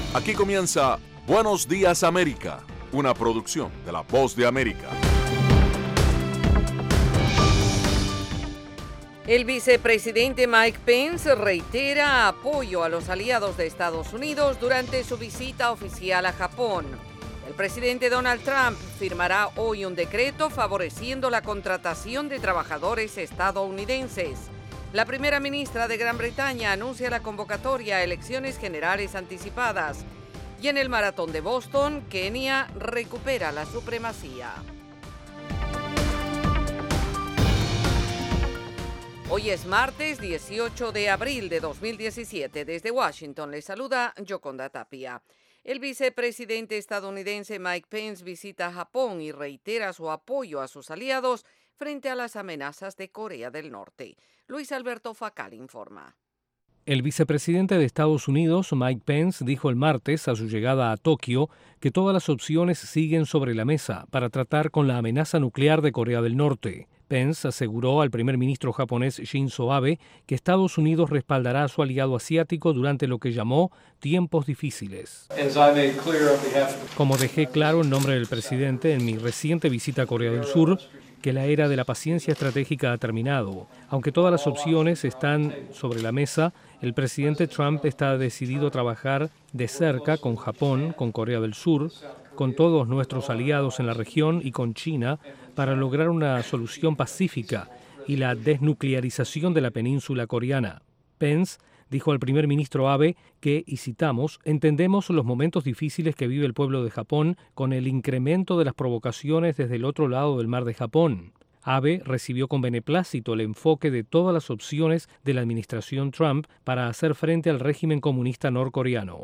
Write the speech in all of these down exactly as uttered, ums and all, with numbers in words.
Aquí comienza Buenos Días América, una producción de La Voz de América. El vicepresidente Mike Pence reitera apoyo a los aliados de Estados Unidos durante su visita oficial a Japón. El presidente Donald Trump firmará hoy un decreto favoreciendo la contratación de trabajadores estadounidenses. La primera ministra de Gran Bretaña anuncia la convocatoria a elecciones generales anticipadas. Y en el maratón de Boston, Kenia recupera la supremacía. Hoy es martes dieciocho de abril de dos mil diecisiete. Desde Washington les saluda Yoconda Tapia. El vicepresidente estadounidense Mike Pence visita Japón y reitera su apoyo a sus aliados frente a las amenazas de Corea del Norte. Luis Alberto Facal informa. El vicepresidente de Estados Unidos, Mike Pence, dijo el martes a su llegada a Tokio que todas las opciones siguen sobre la mesa para tratar con la amenaza nuclear de Corea del Norte. Pence aseguró al primer ministro japonés Shinzo Abe que Estados Unidos respaldará a su aliado asiático durante lo que llamó tiempos difíciles. Como dejé claro en nombre del presidente en mi reciente visita a Corea del Sur, que la era de la paciencia estratégica ha terminado. Aunque todas las opciones están sobre la mesa, el presidente Trump está decidido a trabajar de cerca con Japón, con Corea del Sur, con todos nuestros aliados en la región y con China para lograr una solución pacífica y la desnuclearización de la península coreana. Pence dijo al primer ministro Abe que, y citamos, entendemos los momentos difíciles que vive el pueblo de Japón con el incremento de las provocaciones desde el otro lado del mar de Japón. Abe recibió con beneplácito el enfoque de todas las opciones de la administración Trump para hacer frente al régimen comunista norcoreano.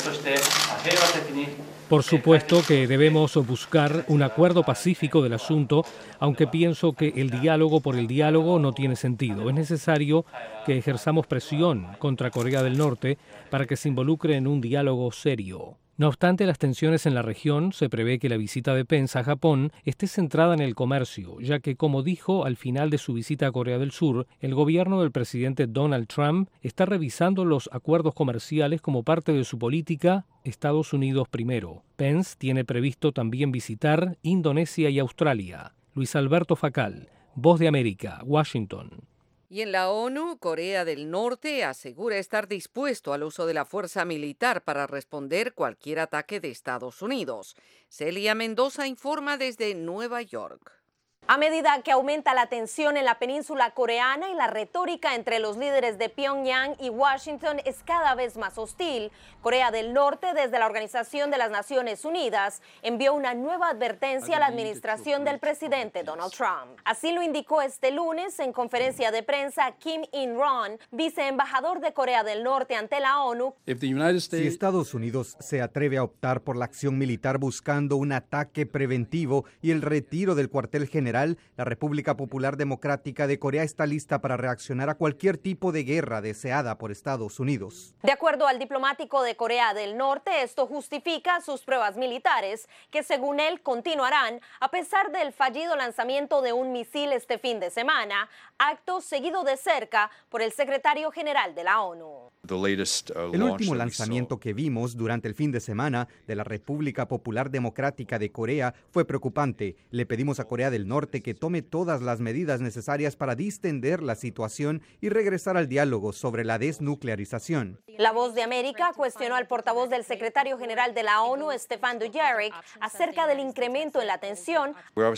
Por supuesto que debemos buscar un acuerdo pacífico del asunto, aunque pienso que el diálogo por el diálogo no tiene sentido. Es necesario que ejerzamos presión contra Corea del Norte para que se involucre en un diálogo serio. No obstante las tensiones en la región, se prevé que la visita de Pence a Japón esté centrada en el comercio, ya que, como dijo al final de su visita a Corea del Sur, el gobierno del presidente Donald Trump está revisando los acuerdos comerciales como parte de su política Estados Unidos primero. Pence tiene previsto también visitar Indonesia y Australia. Luis Alberto Facal, Voz de América, Washington. Y en la ONU, Corea del Norte asegura estar dispuesto al uso de la fuerza militar para responder cualquier ataque de Estados Unidos. Celia Mendoza informa desde Nueva York. A medida que aumenta la tensión en la península coreana y la retórica entre los líderes de Pyongyang y Washington es cada vez más hostil, Corea del Norte, desde la Organización de las Naciones Unidas, envió una nueva advertencia a la administración del presidente Donald Trump. Así lo indicó este lunes en conferencia de prensa Kim In-ron, viceembajador de Corea del Norte ante la ONU. Si Estados Unidos se atreve a optar por la acción militar buscando un ataque preventivo y el retiro del cuartel general, la República Popular Democrática de Corea está lista para reaccionar a cualquier tipo de guerra deseada por Estados Unidos. De acuerdo al diplomático de Corea del Norte, esto justifica sus pruebas militares, que según él continuarán a pesar del fallido lanzamiento de un misil este fin de semana, acto seguido de cerca por el secretario general de la ONU. El último lanzamiento que vimos durante el fin de semana de la República Popular Democrática de Corea fue preocupante. Le pedimos a Corea del Norte que tome todas las medidas necesarias para distender la situación y regresar al diálogo sobre la desnuclearización. La Voz de América cuestionó al portavoz del secretario general de la ONU, Stefan Dujarric, acerca del incremento en la tensión.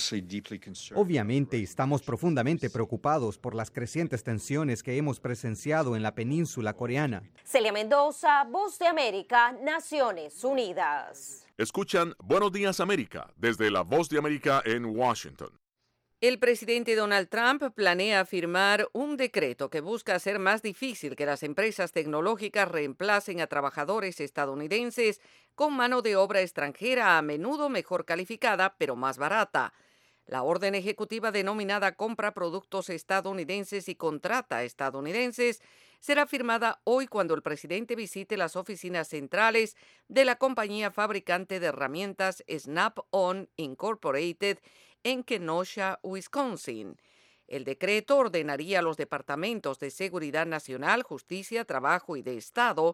Obviamente estamos profundamente preocupados por las crecientes tensiones que hemos presenciado en la península coreana. Celia Mendoza, Voz de América, Naciones Unidas. Escuchan Buenos Días América desde La Voz de América en Washington. El presidente Donald Trump planea firmar un decreto que busca hacer más difícil que las empresas tecnológicas reemplacen a trabajadores estadounidenses con mano de obra extranjera, a menudo mejor calificada, pero más barata. La orden ejecutiva denominada Compra Productos Estadounidenses y Contrata Estadounidenses será firmada hoy cuando el presidente visite las oficinas centrales de la compañía fabricante de herramientas Snap-on Incorporated en Kenosha, Wisconsin. El decreto ordenaría a los departamentos de Seguridad Nacional, Justicia, Trabajo y de Estado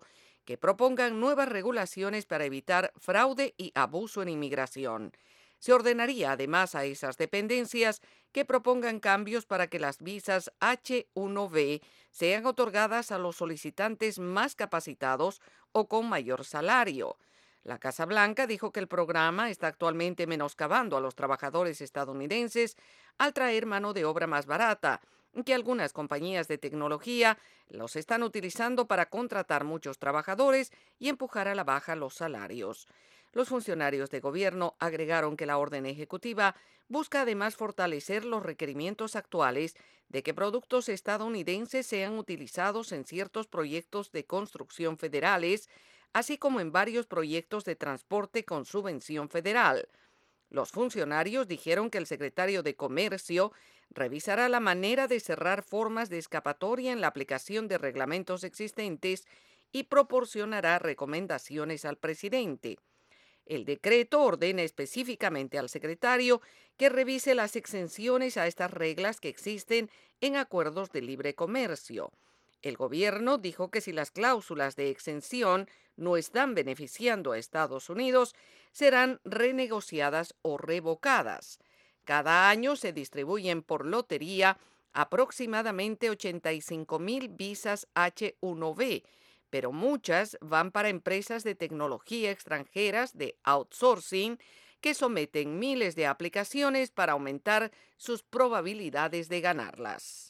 que propongan nuevas regulaciones para evitar fraude y abuso en inmigración. Se ordenaría además a esas dependencias que propongan cambios para que las visas H uno B sean otorgadas a los solicitantes más capacitados o con mayor salario. La Casa Blanca dijo que el programa está actualmente menoscabando a los trabajadores estadounidenses al traer mano de obra más barata, que algunas compañías de tecnología los están utilizando para contratar muchos trabajadores y empujar a la baja los salarios. Los funcionarios de gobierno agregaron que la orden ejecutiva busca además fortalecer los requerimientos actuales de que productos estadounidenses sean utilizados en ciertos proyectos de construcción federales, así como en varios proyectos de transporte con subvención federal. Los funcionarios dijeron que el secretario de Comercio revisará la manera de cerrar formas de escapatoria en la aplicación de reglamentos existentes y proporcionará recomendaciones al presidente. El decreto ordena específicamente al secretario que revise las exenciones a estas reglas que existen en acuerdos de libre comercio. El gobierno dijo que si las cláusulas de exención no están beneficiando a Estados Unidos, serán renegociadas o revocadas. Cada año se distribuyen por lotería aproximadamente ochenta y cinco mil visas H uno B, pero muchas van para empresas de tecnología extranjeras de outsourcing que someten miles de aplicaciones para aumentar sus probabilidades de ganarlas.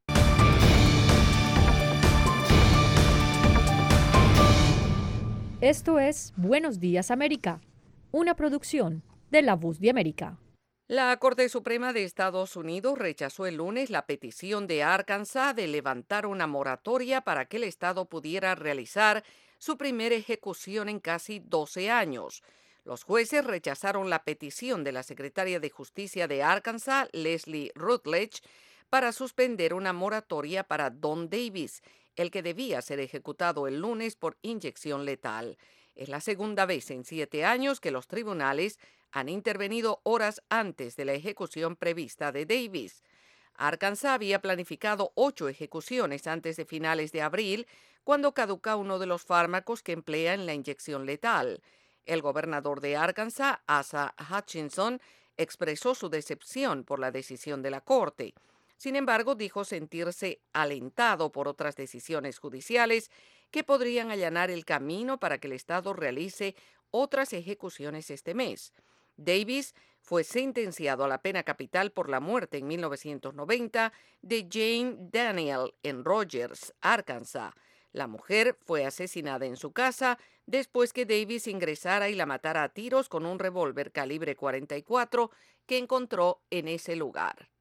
Esto es Buenos Días América, una producción de La Voz de América. La Corte Suprema de Estados Unidos rechazó el lunes la petición de Arkansas de levantar una moratoria para que el estado pudiera realizar su primera ejecución en casi doce años. Los jueces rechazaron la petición de la secretaria de Justicia de Arkansas, Leslie Rutledge, para suspender una moratoria para Don Davis, el que debía ser ejecutado el lunes por inyección letal. Es la segunda vez en siete años que los tribunales han intervenido horas antes de la ejecución prevista de Davis. Arkansas había planificado ocho ejecuciones antes de finales de abril, cuando caduca uno de los fármacos que emplea en la inyección letal. El gobernador de Arkansas, Asa Hutchinson, expresó su decepción por la decisión de la Corte. Sin embargo, dijo sentirse alentado por otras decisiones judiciales que podrían allanar el camino para que el estado realice otras ejecuciones este mes. Davis fue sentenciado a la pena capital por la muerte en mil novecientos noventa de Jane Daniel en Rogers, Arkansas. La mujer fue asesinada en su casa después que Davis ingresara y la matara a tiros con un revólver calibre cuarenta y cuatro que encontró en ese lugar.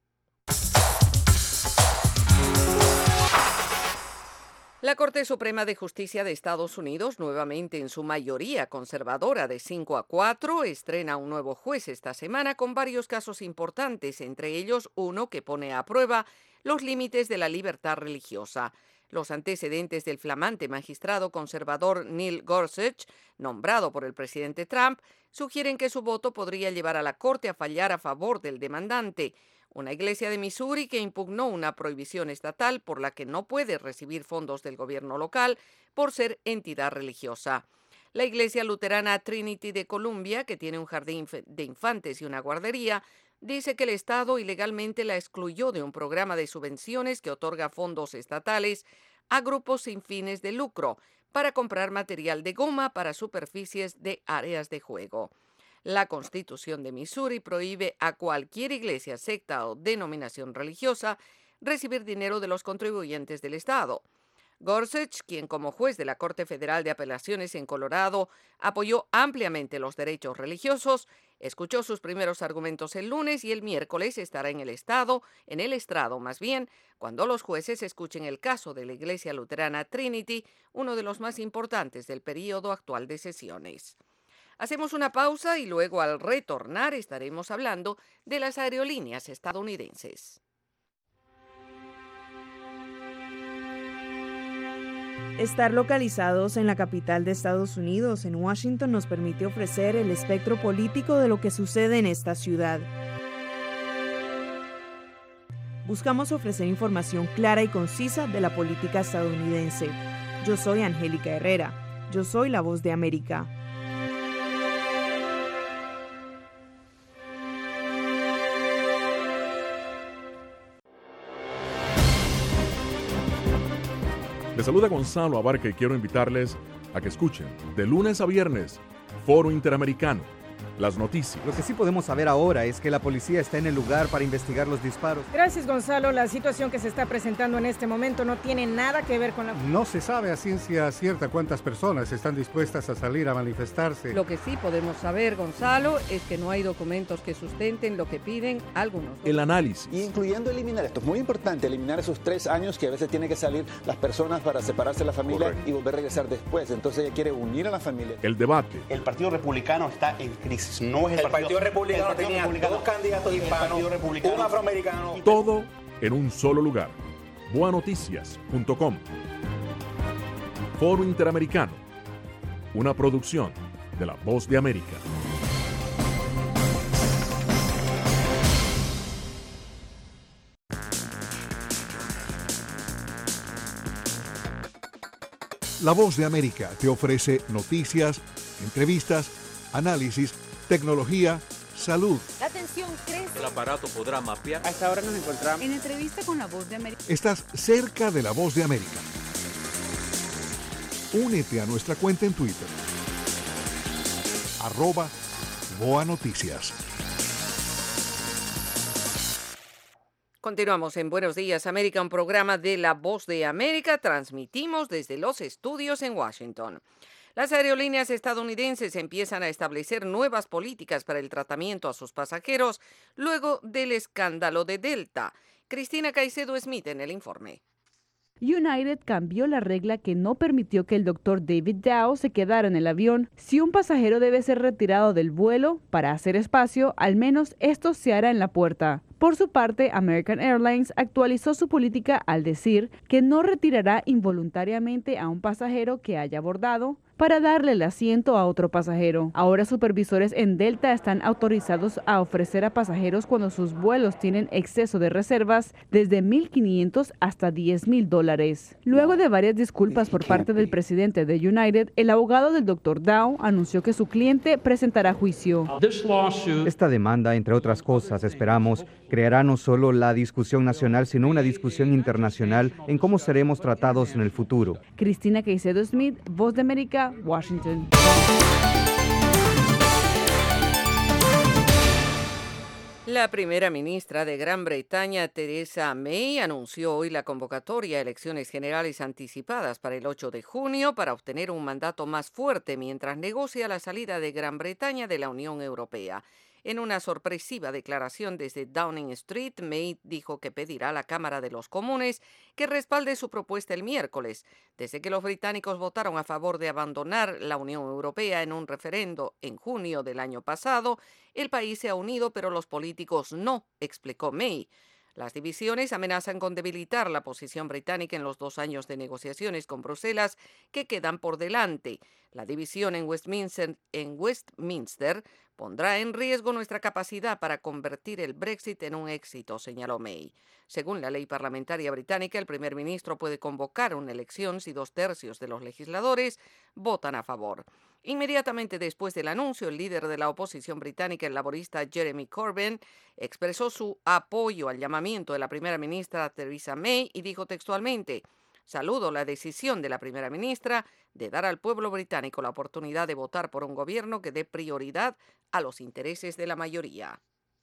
La Corte Suprema de Justicia de Estados Unidos, nuevamente en su mayoría conservadora de cinco a cuatro, estrena un nuevo juez esta semana con varios casos importantes, entre ellos uno que pone a prueba los límites de la libertad religiosa. Los antecedentes del flamante magistrado conservador Neil Gorsuch, nombrado por el presidente Trump, sugieren que su voto podría llevar a la Corte a fallar a favor del demandante. Una iglesia de Missouri que impugnó una prohibición estatal por la que no puede recibir fondos del gobierno local por ser entidad religiosa. La iglesia luterana Trinity de Columbia, que tiene un jardín de infantes y una guardería, dice que el Estado ilegalmente la excluyó de un programa de subvenciones que otorga fondos estatales a grupos sin fines de lucro para comprar material de goma para superficies de áreas de juego. La Constitución de Missouri prohíbe a cualquier iglesia, secta o denominación religiosa recibir dinero de los contribuyentes del Estado. Gorsuch, quien como juez de la Corte Federal de Apelaciones en Colorado apoyó ampliamente los derechos religiosos, escuchó sus primeros argumentos el lunes y el miércoles estará en el estado, en el estrado más bien, cuando los jueces escuchen el caso de la iglesia luterana Trinity, uno de los más importantes del período actual de sesiones. Hacemos una pausa y luego al retornar estaremos hablando de las aerolíneas estadounidenses. Estar localizados en la capital de Estados Unidos, en Washington, nos permite ofrecer el espectro político de lo que sucede en esta ciudad. Buscamos ofrecer información clara y concisa de la política estadounidense. Yo soy Angélica Herrera. Yo soy La Voz de América. Les saluda Gonzalo Abarca y quiero invitarles a que escuchen de lunes a viernes Foro Interamericano, las noticias. Lo que sí podemos saber ahora es que la policía está en el lugar para investigar los disparos. Gracias, Gonzalo. La situación que se está presentando en este momento no tiene nada que ver con la... No se sabe a ciencia cierta cuántas personas están dispuestas a salir a manifestarse. Lo que sí podemos saber, Gonzalo, es que no hay documentos que sustenten lo que piden algunos. El análisis. Incluyendo eliminar, esto es muy importante, eliminar esos tres años que a veces tienen que salir las personas para separarse de la familia. Correcto. Y volver a regresar después. Entonces ella quiere unir a la familia. El debate. El Partido Republicano está en crisis. No es el, el Partido, partido Republicano el partido tenía republicano, dos candidatos hispanos, un afroamericano. Todo en un solo lugar. boa noticias punto com. Foro Interamericano. Una producción de La Voz de América. La Voz de América te ofrece noticias, entrevistas, análisis, tecnología, salud. La tensión crece. El aparato podrá mapear. A esta hora nos encontramos en entrevista con La Voz de América. Estás cerca de La Voz de América. Únete a nuestra cuenta en Twitter. Arroba Boa Noticias. Continuamos en Buenos Días América, un programa de La Voz de América. Transmitimos desde los estudios en Washington. Las aerolíneas estadounidenses empiezan a establecer nuevas políticas para el tratamiento a sus pasajeros luego del escándalo de Delta. Cristina Caicedo Smith en el informe. United cambió la regla que no permitió que el doctor David Dow se quedara en el avión. Si un pasajero debe ser retirado del vuelo para hacer espacio, al menos esto se hará en la puerta. Por su parte, American Airlines actualizó su política al decir que no retirará involuntariamente a un pasajero que haya abordado para darle el asiento a otro pasajero. Ahora supervisores en Delta están autorizados a ofrecer a pasajeros cuando sus vuelos tienen exceso de reservas desde mil quinientos hasta diez mil dólares. Luego de varias disculpas por parte del presidente de United, el abogado del doctor Dow anunció que su cliente presentará juicio. Esta demanda, entre otras cosas, esperamos, creará no solo la discusión nacional, sino una discusión internacional en cómo seremos tratados en el futuro. Cristina Caicedo Smith, Voz de América, Washington. La primera ministra de Gran Bretaña, Theresa May, anunció hoy la convocatoria a elecciones generales anticipadas para el ocho de junio para obtener un mandato más fuerte mientras negocia la salida de Gran Bretaña de la Unión Europea. En una sorpresiva declaración desde Downing Street, May dijo que pedirá a la Cámara de los Comunes que respalde su propuesta el miércoles. Desde que los británicos votaron a favor de abandonar la Unión Europea en un referendo en junio del año pasado, el país se ha unido, pero los políticos no, explicó May. Las divisiones amenazan con debilitar la posición británica en los dos años de negociaciones con Bruselas que quedan por delante. La división en Westminster, en Westminster pondrá en riesgo nuestra capacidad para convertir el Brexit en un éxito, señaló May. Según la ley parlamentaria británica, el primer ministro puede convocar una elección si dos tercios de los legisladores votan a favor. Inmediatamente después del anuncio, el líder de la oposición británica, el laborista Jeremy Corbyn, expresó su apoyo al llamamiento de la primera ministra Theresa May y dijo textualmente: "Saludo la decisión de la primera ministra de dar al pueblo británico la oportunidad de votar por un gobierno que dé prioridad a los intereses de la mayoría".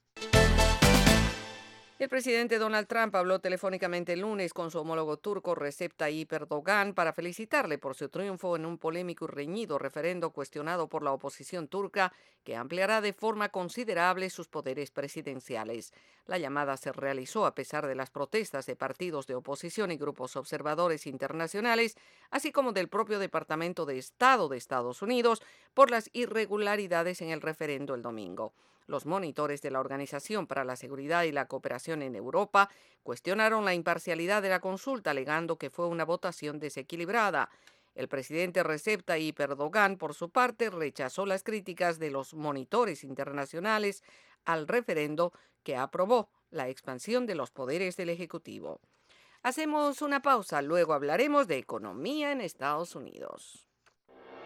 El presidente Donald Trump habló telefónicamente el lunes con su homólogo turco Recep Tayyip Erdogan para felicitarle por su triunfo en un polémico y reñido referendo cuestionado por la oposición turca que ampliará de forma considerable sus poderes presidenciales. La llamada se realizó a pesar de las protestas de partidos de oposición y grupos observadores internacionales, así como del propio Departamento de Estado de Estados Unidos por las irregularidades en el referendo el domingo. Los monitores de la Organización para la Seguridad y la Cooperación en Europa cuestionaron la imparcialidad de la consulta, alegando que fue una votación desequilibrada. El presidente Recep Tayyip Erdogan, por su parte, rechazó las críticas de los monitores internacionales al referendo que aprobó la expansión de los poderes del Ejecutivo. Hacemos una pausa, luego hablaremos de economía en Estados Unidos.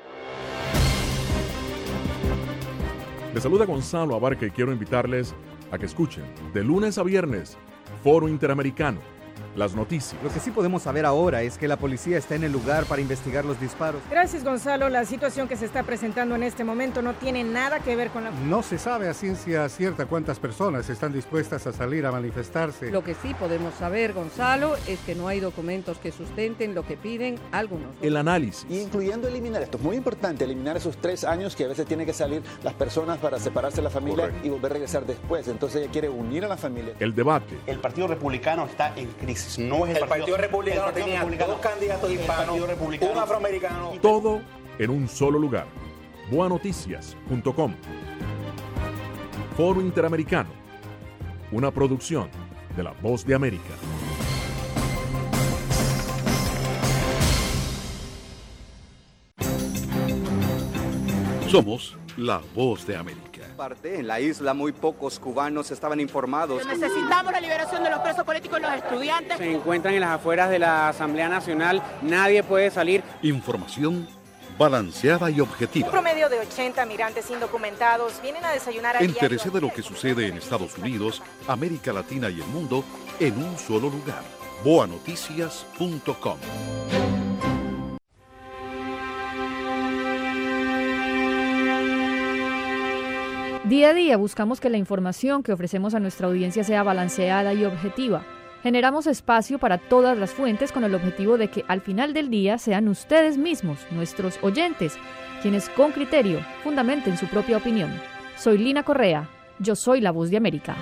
Les saluda Gonzalo Abarca y quiero invitarles a que escuchen de lunes a viernes Foro Interamericano, las noticias. Lo que sí podemos saber ahora es que la policía está en el lugar para investigar los disparos. Gracias, Gonzalo. La situación que se está presentando en este momento no tiene nada que ver con la... No se sabe a ciencia cierta cuántas personas están dispuestas a salir a manifestarse. Lo que sí podemos saber, Gonzalo, es que no hay documentos que sustenten lo que piden algunos. El análisis. Y incluyendo eliminar, esto es muy importante, eliminar esos tres años que a veces tienen que salir las personas para separarse de la familia. Correcto. Y volver a regresar después. Entonces ella quiere unir a la familia. El debate. El Partido Republicano está en crisis. No es el, el Partido, partido Republicano el partido tenía republicano, dos candidatos hispanos, un afroamericano. Todo en un solo lugar. boa noticias punto com. Foro Interamericano. Una producción de La Voz de América. Somos La Voz de América. En la isla muy pocos cubanos estaban informados. Necesitamos la liberación de los presos políticos y los estudiantes. Se encuentran en las afueras de la Asamblea Nacional, nadie puede salir. Información balanceada y objetiva. Un promedio de ochenta migrantes indocumentados vienen a desayunar a Entérese de lo que sucede en Estados Unidos, América Latina y el mundo en un solo lugar. boa noticias punto com. Día a día buscamos que la información que ofrecemos a nuestra audiencia sea balanceada y objetiva. Generamos espacio para todas las fuentes con el objetivo de que al final del día sean ustedes mismos, nuestros oyentes, quienes con criterio fundamenten su propia opinión. Soy Lina Correa, yo soy La Voz de América.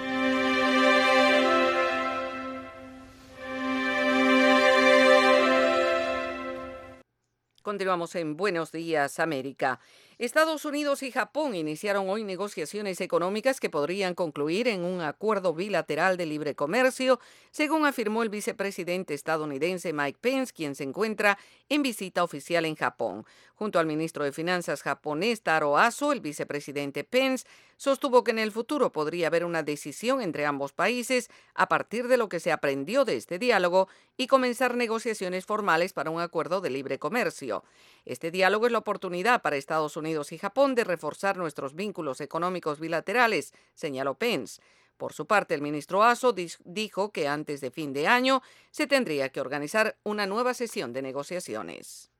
Continuamos en Buenos Días, América. Estados Unidos y Japón iniciaron hoy negociaciones económicas que podrían concluir en un acuerdo bilateral de libre comercio, según afirmó el vicepresidente estadounidense Mike Pence, quien se encuentra en visita oficial en Japón. Junto al ministro de Finanzas japonés Taro Aso, el vicepresidente Pence sostuvo que en el futuro podría haber una decisión entre ambos países a partir de lo que se aprendió de este diálogo y comenzar negociaciones formales para un acuerdo de libre comercio. Este diálogo es la oportunidad para Estados Unidos y Japón de reforzar nuestros vínculos económicos bilaterales, señaló Pence. Por su parte, el ministro Aso dijo que antes de fin de año se tendría que organizar una nueva sesión de negociaciones.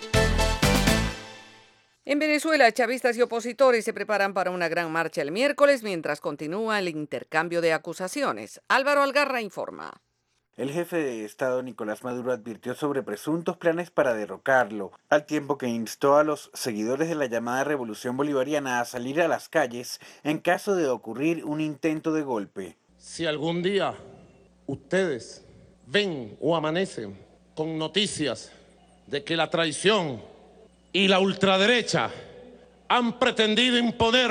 En Venezuela, chavistas y opositores se preparan para una gran marcha el miércoles mientras continúa el intercambio de acusaciones. Álvaro Algarra informa. El jefe de Estado Nicolás Maduro advirtió sobre presuntos planes para derrocarlo, al tiempo que instó a los seguidores de la llamada Revolución Bolivariana a salir a las calles en caso de ocurrir un intento de golpe. Si algún día ustedes ven o amanecen con noticias de que la traición y la ultraderecha han pretendido imponer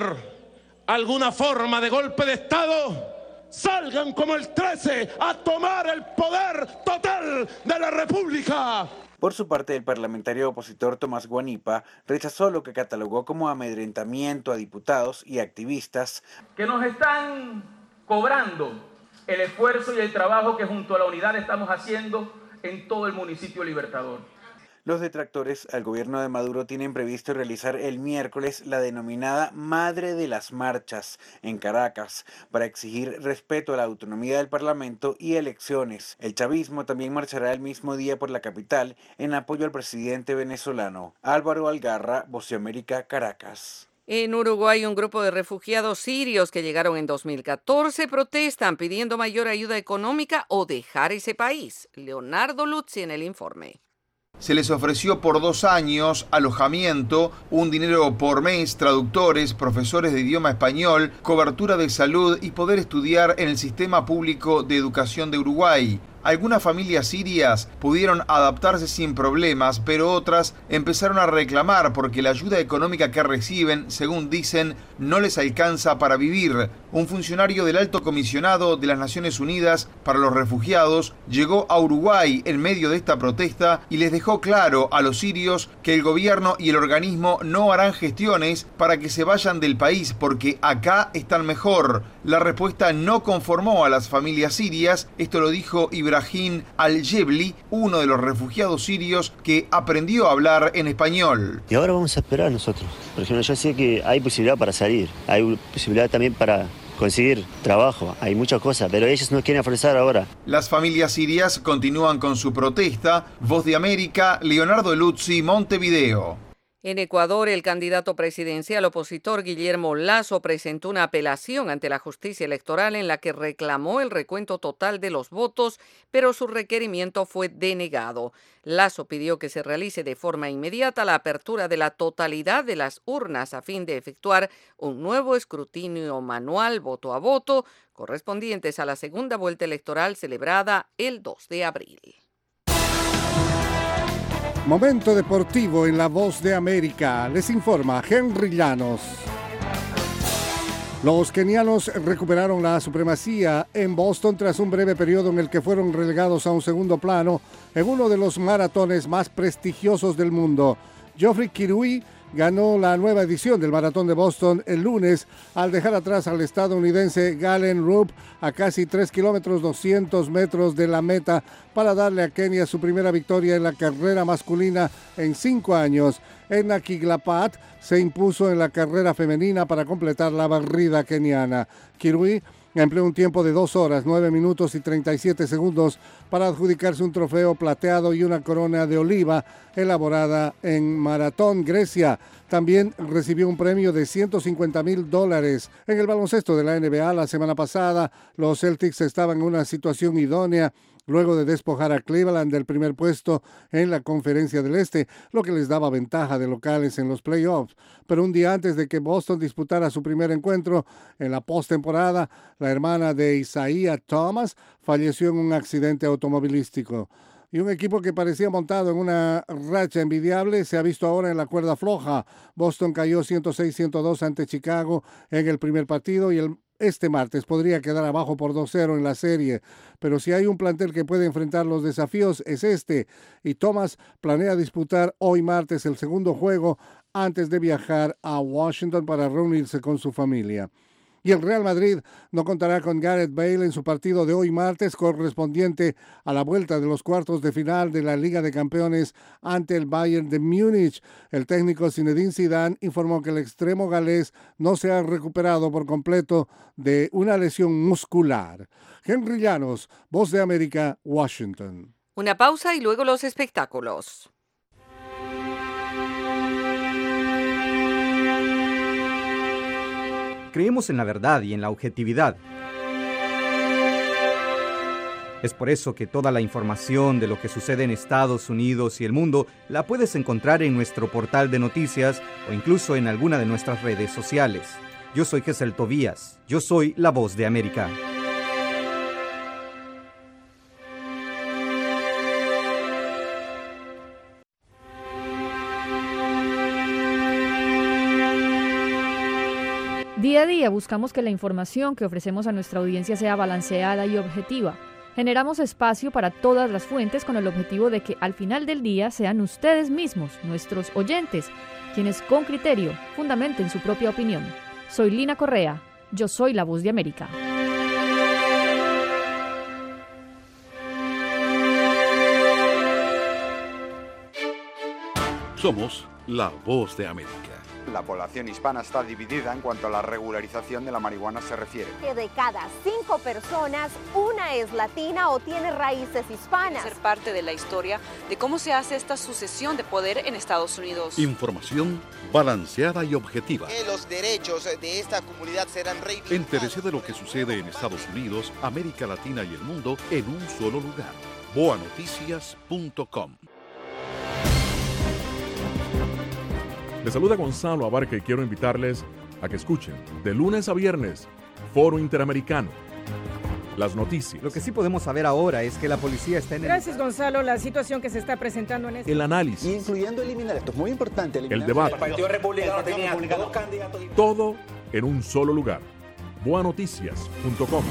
alguna forma de golpe de Estado, salgan como el trece a tomar el poder total de la República. Por su parte, el parlamentario opositor Tomás Guanipa rechazó lo que catalogó como amedrentamiento a diputados y activistas que nos están cobrando el esfuerzo y el trabajo que junto a la unidad estamos haciendo en todo el municipio Libertador. Los detractores al gobierno de Maduro tienen previsto realizar el miércoles la denominada Madre de las Marchas en Caracas para exigir respeto a la autonomía del Parlamento y elecciones. El chavismo también marchará el mismo día por la capital en apoyo al presidente venezolano. Álvaro Algarra, Voz de América, Caracas. En Uruguay, un grupo de refugiados sirios que llegaron en dos mil catorce protestan pidiendo mayor ayuda económica o dejar ese país. Leonardo Luzzi en el informe. Se les ofreció por dos años alojamiento, un dinero por mes, traductores, profesores de idioma español, cobertura de salud y poder estudiar en el sistema público de educación de Uruguay. Algunas familias sirias pudieron adaptarse sin problemas, pero otras empezaron a reclamar porque la ayuda económica que reciben, según dicen, no les alcanza para vivir. Un funcionario del Alto Comisionado de las Naciones Unidas para los Refugiados llegó a Uruguay en medio de esta protesta y les dejó claro a los sirios que el gobierno y el organismo no harán gestiones para que se vayan del país porque acá están mejor. La respuesta no conformó a las familias sirias. Esto lo dijo Ibrahim Al-Jebli, uno de los refugiados sirios que aprendió a hablar en español. Y ahora vamos a esperar nosotros. Por ejemplo, yo sé que hay posibilidad para salir, hay posibilidad también para conseguir trabajo, hay muchas cosas, pero ellos no quieren forzar ahora. Las familias sirias continúan con su protesta. Voz de América, Leonardo Luzzi, Montevideo. En Ecuador, el candidato presidencial opositor Guillermo Lasso presentó una apelación ante la justicia electoral en la que reclamó el recuento total de los votos, pero su requerimiento fue denegado. Lasso pidió que se realice de forma inmediata la apertura de la totalidad de las urnas a fin de efectuar un nuevo escrutinio manual voto a voto, correspondientes a la segunda vuelta electoral celebrada el dos de abril. Momento deportivo en La Voz de América. Les informa Henry Llanos. Los kenianos recuperaron la supremacía en Boston tras un breve periodo en el que fueron relegados a un segundo plano en uno de los maratones más prestigiosos del mundo. Geoffrey Kirui ganó la nueva edición del Maratón de Boston el lunes al dejar atrás al estadounidense Galen Rupp a casi tres kilómetros doscientos metros de la meta para darle a Kenia su primera victoria en la carrera masculina en cinco años. Edna Kiglapat se impuso en la carrera femenina para completar la barrida keniana. Kirui empleó un tiempo de dos horas, nueve minutos y treinta y siete segundos para adjudicarse un trofeo plateado y una corona de oliva elaborada en Maratón, Grecia. También recibió un premio de ciento cincuenta mil dólares. En el baloncesto de la N B A la semana pasada, los Celtics estaban en una situación idónea luego de despojar a Cleveland del primer puesto en la Conferencia del Este, lo que les daba ventaja de locales en los playoffs. Pero un día antes de que Boston disputara su primer encuentro en la postemporada, la hermana de Isaiah Thomas falleció en un accidente automovilístico. Y un equipo que parecía montado en una racha envidiable se ha visto ahora en la cuerda floja. Boston cayó ciento seis a ciento dos ante Chicago en el primer partido y el Este martes podría quedar abajo por dos cero en la serie, pero si hay un plantel que puede enfrentar los desafíos es este, y Thomas planea disputar hoy martes el segundo juego antes de viajar a Washington para reunirse con su familia. Y el Real Madrid no contará con Gareth Bale en su partido de hoy martes correspondiente a la vuelta de los cuartos de final de la Liga de Campeones ante el Bayern de Múnich. El técnico Zinedine Zidane informó que el extremo galés no se ha recuperado por completo de una lesión muscular. Henry Llanos, Voz de América, Washington. Una pausa y luego los espectáculos. Creemos en la verdad y en la objetividad. Es por eso que toda la información de lo que sucede en Estados Unidos y el mundo la puedes encontrar en nuestro portal de noticias o incluso en alguna de nuestras redes sociales. Yo soy Gesel Tobías. Yo soy La Voz de América. Día a día buscamos que la información que ofrecemos a nuestra audiencia sea balanceada y objetiva. Generamos espacio para todas las fuentes con el objetivo de que al final del día sean ustedes mismos, nuestros oyentes, quienes con criterio fundamenten su propia opinión. Soy Lina Correa, yo soy La Voz de América. Somos La Voz de América. La población hispana está dividida en cuanto a la regularización de la marihuana se refiere. Que de cada cinco personas, una es latina o tiene raíces hispanas. Ser parte de la historia de cómo se hace esta sucesión de poder en Estados Unidos. Información balanceada y objetiva. Que los derechos de esta comunidad serán reivindicados. Entérese de lo que sucede en Estados Unidos, América Latina y el mundo en un solo lugar. boa noticias punto com. Les saluda Gonzalo Abarca y quiero invitarles a que escuchen de lunes a viernes Foro Interamericano. Las noticias. Lo que sí podemos saber ahora es que la policía está en el... Gracias, Gonzalo. La situación que se está presentando en este... El análisis. Incluyendo eliminar, esto es muy importante. El debate. El Partido Republicano tenía dos candidatos. Todo en un solo lugar. boa noticias punto com.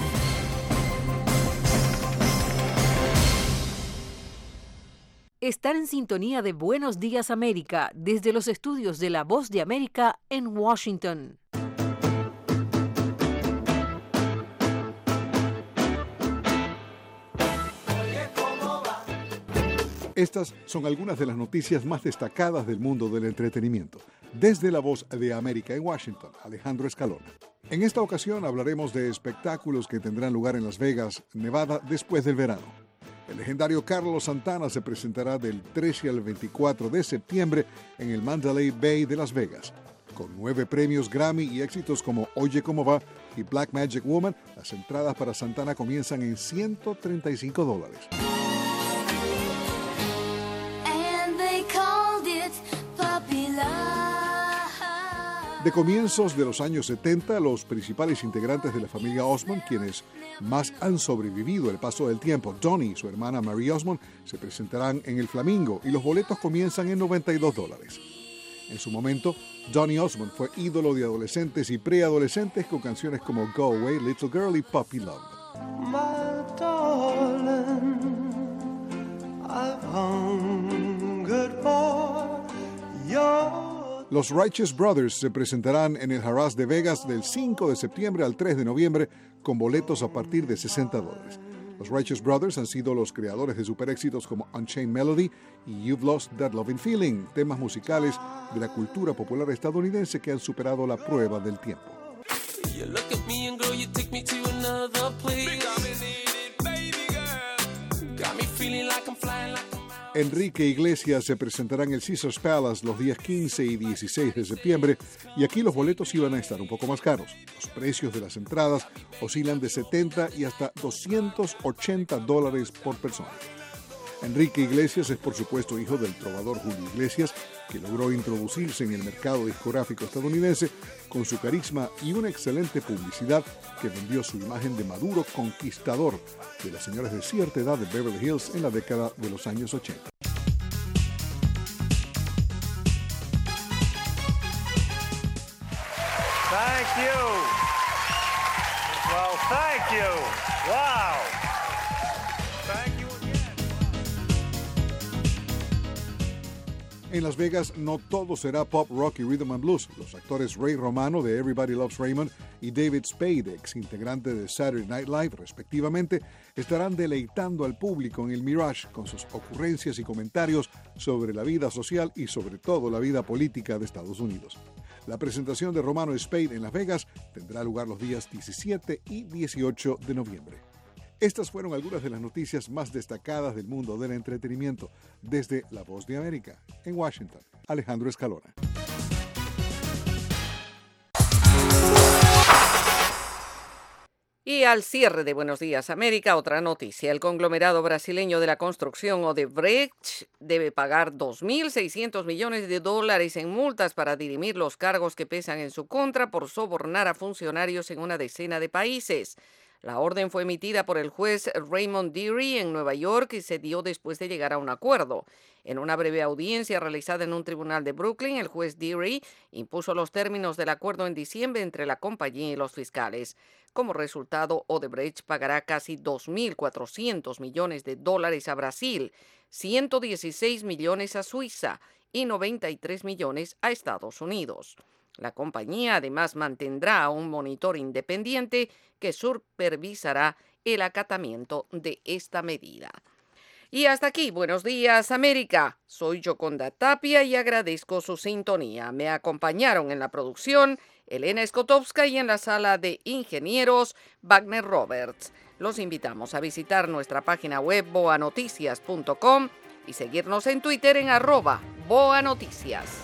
Están en sintonía de Buenos Días América desde los estudios de La Voz de América en Washington. Estas son algunas de las noticias más destacadas del mundo del entretenimiento. Desde La Voz de América en Washington, Alejandro Escalona. En esta ocasión hablaremos de espectáculos que tendrán lugar en Las Vegas, Nevada, después del verano. El legendario Carlos Santana se presentará del trece al veinticuatro de septiembre en el Mandalay Bay de Las Vegas. Con nueve premios Grammy y éxitos como Oye Cómo Va y Black Magic Woman, las entradas para Santana comienzan en ciento treinta y cinco dólares. De comienzos de los años setenta, los principales integrantes de la familia Osmond, quienes más han sobrevivido el paso del tiempo, Donnie y su hermana Marie Osmond, se presentarán en el Flamingo y los boletos comienzan en noventa y dos dólares. En su momento, Donnie Osmond fue ídolo de adolescentes y preadolescentes con canciones como Go Away, Little Girl y Puppy Love. My darling, I've hungered for your... Los Righteous Brothers se presentarán en el Harrah's de Vegas del cinco de septiembre al tres de noviembre con boletos a partir de sesenta dólares. Los Righteous Brothers han sido los creadores de superéxitos como Unchained Melody y You've Lost That Loving Feeling, temas musicales de la cultura popular estadounidense que han superado la prueba del tiempo. Enrique Iglesias se presentará en el Caesars Palace los días quince y dieciséis de septiembre y aquí los boletos iban a estar un poco más caros. Los precios de las entradas oscilan de setenta y hasta doscientos ochenta dólares por persona. Enrique Iglesias es por supuesto hijo del trovador Julio Iglesias, que logró introducirse en el mercado discográfico estadounidense con su carisma y una excelente publicidad que vendió su imagen de maduro conquistador de las señoras de cierta edad de Beverly Hills en la década de los años ochenta. Thank you. Well, thank you. Wow. Thank you. En Las Vegas no todo será pop, rock y rhythm and blues. Los actores Ray Romano de Everybody Loves Raymond y David Spade, ex integrante de Saturday Night Live, respectivamente, estarán deleitando al público en el Mirage con sus ocurrencias y comentarios sobre la vida social y sobre todo la vida política de Estados Unidos. La presentación de Romano y Spade en Las Vegas tendrá lugar los días diecisiete y dieciocho de noviembre. Estas fueron algunas de las noticias más destacadas del mundo del entretenimiento. Desde La Voz de América, en Washington, Alejandro Escalona. Y al cierre de Buenos Días América, otra noticia. El conglomerado brasileño de la construcción Odebrecht debe pagar dos mil seiscientos millones de dólares en multas para dirimir los cargos que pesan en su contra por sobornar a funcionarios en una decena de países. La orden fue emitida por el juez Raymond Dearie en Nueva York y se dio después de llegar a un acuerdo. En una breve audiencia realizada en un tribunal de Brooklyn, el juez Dearie impuso los términos del acuerdo en diciembre entre la compañía y los fiscales. Como resultado, Odebrecht pagará casi dos mil cuatrocientos millones de dólares a Brasil, ciento dieciséis millones a Suiza y noventa y tres millones a Estados Unidos. La compañía además mantendrá un monitor independiente que supervisará el acatamiento de esta medida. Y hasta aquí, Buenos Días América. Soy Yoconda Tapia y agradezco su sintonía. Me acompañaron en la producción Elena Skotowska y en la sala de ingenieros Wagner Roberts. Los invitamos a visitar nuestra página web boa noticias punto com y seguirnos en Twitter en arroba boanoticias.